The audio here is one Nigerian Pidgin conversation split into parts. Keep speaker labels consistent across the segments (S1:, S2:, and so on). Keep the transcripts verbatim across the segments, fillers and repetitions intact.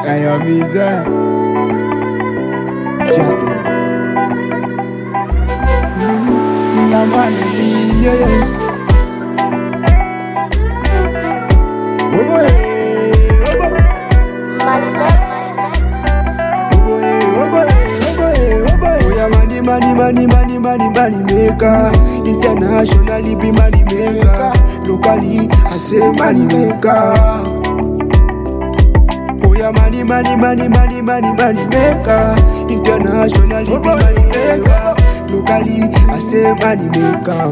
S1: I am Isa Jadon. Nina mani yeah. Oh boy, oh boy. Oh boy, oh boy, oh boy, oh boy. Oh yeah, money, money, money, money, money, money maker. Internationally be money maker. Locally I say money maker. Oh yeah, money, money, money, money, money, money maker. Internationally be money maker. Locally I say money maker.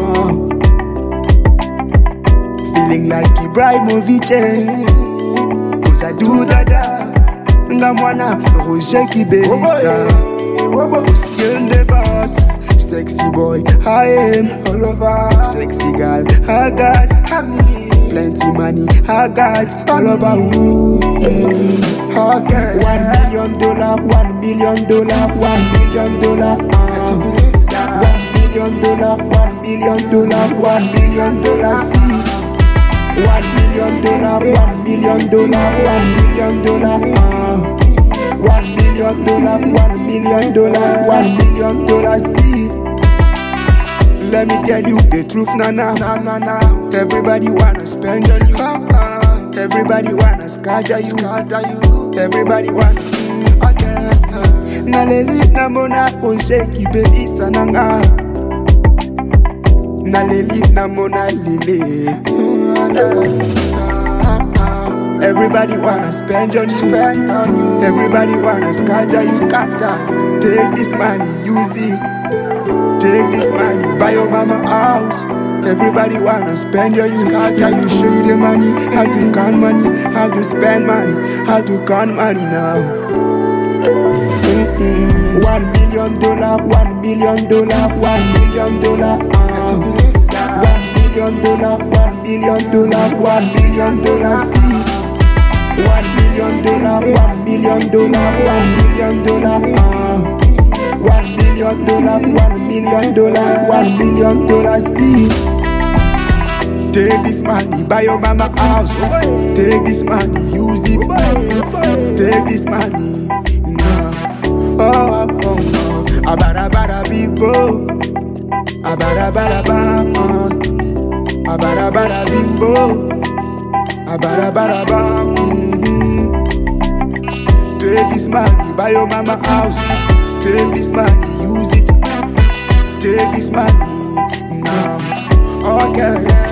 S1: Feeling like Ibrahimovic, cause I do dada. Nga mwana Roger Kibelisa. Usiye the boss. Sexy boy I am all over. Sexy girl I got. Plenty money I got all over. Mm. Okay. One million dollar, one million dollar, one million dollar. Uh. One million dollar, one million dollar, one million dollar. See. One million dollar, one million dollar, one million dollar. Uh. One million dollar, one million dollar, one million dollar. See. Let me tell you the truth, nana. Nah, nah, nah. Everybody wanna spend on you. Everybody wanna scatter you. Everybody wanna. Naleli namona Roger Kibelisa nanga. Naleli namona lile. Everybody wanna spend on you. Everybody wanna scatter you. Take this money, use it. Take this money, buy your mama house. Everybody wanna spend your youth. Let me show you the money, how to count money, how to spend money, how to count money now. Mm-mm. One million dollar, one million dollar, one million dollar. Uh. One million dollar, one million dollar, one million dollar. See. One million dollar, one million dollar, one million dollar. Uh. One million dollar, one million dollar, one million dollar. See. Take this money, buy your mama house. Take this money, use it. Take this money. Oh, oh, oh, oh. Abara bara bimbo. Abara bara bam. Abara bara bimbo. Abara bara bam. Take this money, buy your mama house. Take this money, use it. Take this money now. Okay.